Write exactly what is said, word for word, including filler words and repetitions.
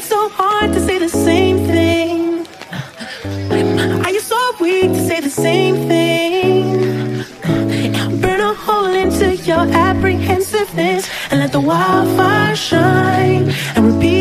so hard to say the same thing? Are you so weak to say the same thing? Burn a hole into your apprehensiveness and let the wildfire shine and repeat